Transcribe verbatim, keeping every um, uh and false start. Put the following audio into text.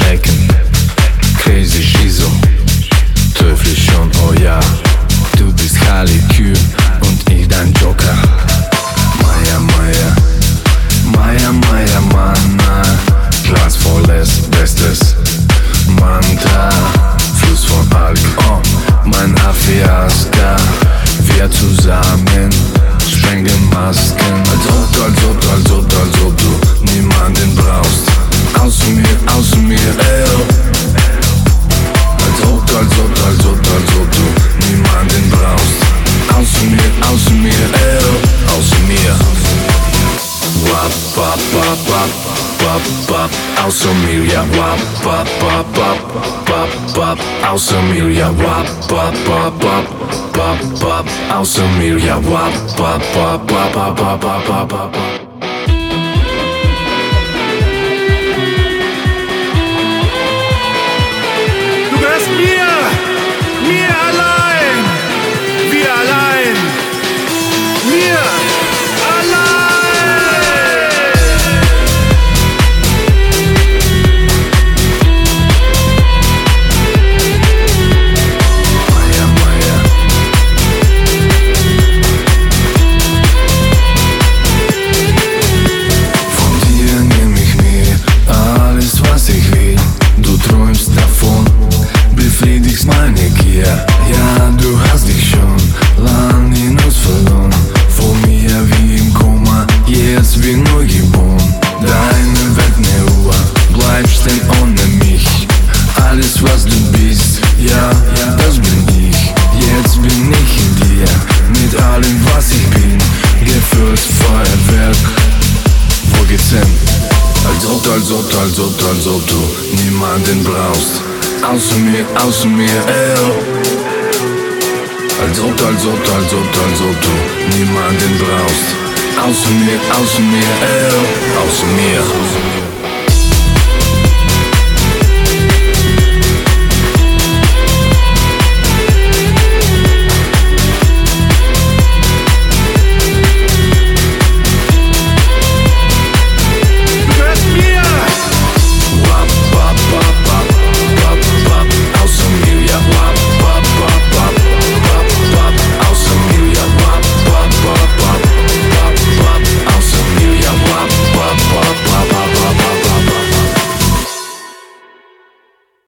Flecken, crazy Schizo, teuflisch schon, oh ja. Du bist Harley Quinn und ich dein Joker. Maya, Maya, Maya, Maya, Mana. Glas volles, bestes Mantra. Fluss von Alk, oh, mein Afiaska. Wir zusammen sprengen Masken. Als ob, als ob, als ob, als ob du niemanden brauchst. Außer mir, außer mir, ey. Als ob, als ob, als ob, als ob du niemanden brauchst. Außer mir, außer mir, ey. Außer mir. Wap, wap, wap, wap, wap, wap. Außer mir, ja, wap, wap, wap, wap, wap, wap. Außer mir, ja, wap, wap, wap, wap, wap, wap. Außer mir, ja, wap, wap, wap, wap, wap, wap, wap, wap. Du gehörst mir, mir allein, wir allein, mir allein. Maya, Maya. Von dir nehm ich mir alles, was ich will. Du träumst davon, befriedigst meine Gier. Ja, du hast dich schon lang in uns verloren. Vor mir wie im Koma, jetzt wie neu geboren. Deine Welt ne Uhr, bleib stehen ohne mich. Alles was du bist, ja, das bin ich. Jetzt bin ich in dir, mit allem was ich bin. Gefüllt Feuerwerk, wo geht's hin? Als ob, als ob, als ob, als ob du niemanden brauchst. Außer mir, außer mir, ey. Als ob, als ob, als ob, als ob du niemanden brauchst. Außer mir, außer mir, ey. Außer mir.